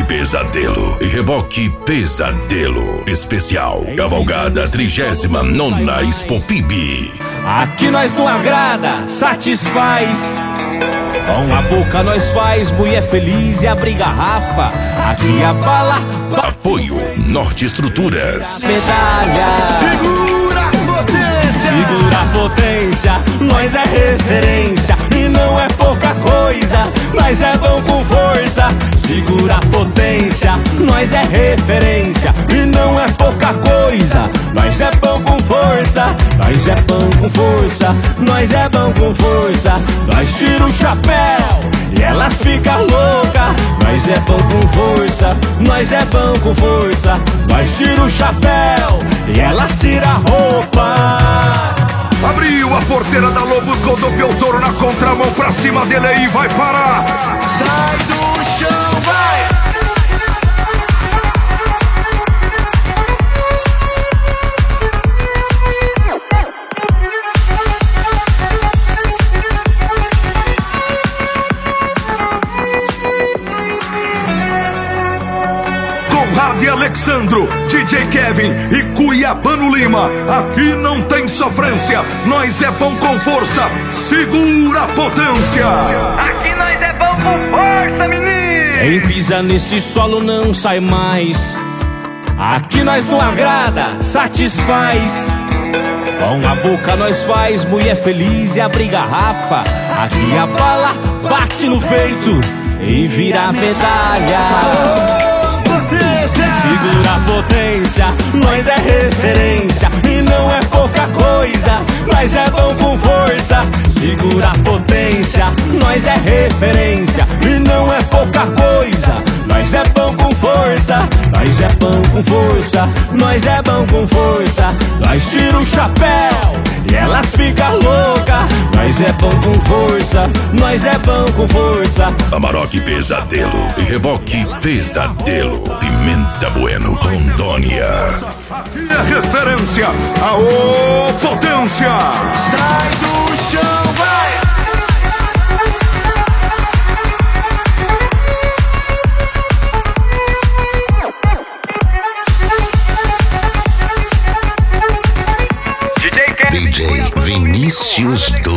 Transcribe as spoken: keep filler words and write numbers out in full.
Amarok Pesadelo e Reboque Pesadelo Especial Cavalgada trigésima nona Expopib. Aqui nós não agrada, satisfaz. Com a boca nós faz mulher feliz e abrir garrafa. Aqui a bala bate. Apoio Norte Estruturas. Medalha. Segura a potência. Segura a potência. Nós é referência e não é pouca coisa. Nós é bom com força. Segura a potência. Nós é referência e não é pouca coisa. Nós é bom com força. Nós é bom com força. Nós é bom com força. Nós tira o chapéu e elas ficam loucas. Nós é bom com força. Nós é bom com força. Nós tira o chapéu e elas tiram a roupa. Abriu a porteira da Lobos, rodopiou o touro na contramão, pra cima dele aí vai parar. Sai do chão, vai! Conrado e Alexandro, D J Kevin e Cuiabano Lima. Aqui não tem sofrência, nós é bom com força. Segura a potência. Aqui nós é bom com força, menino. Quem pisa nesse solo não sai mais. Aqui nós não agrada, satisfaz. Com a boca nós faz mulher feliz e abrir garrafa. Aqui a bala bate no peito e vira medalha. Segura a potência, nós é referência e não é pouca coisa. Nós é bom com força. Segura a potência, nós é referência e não é pouca coisa. Nós é bom com força. Nós é bom com força. Nós é bom com força. Nós tira o chapéu e elas ficam loucas. Nós é bom com força. Nós é bom com força. Amarok Pesadelo e Reboque Pesadelo Pimenta Bueno, Rondônia. Aqui é referência. Aô, potência. Sai do chão, vai! D J Vinícius do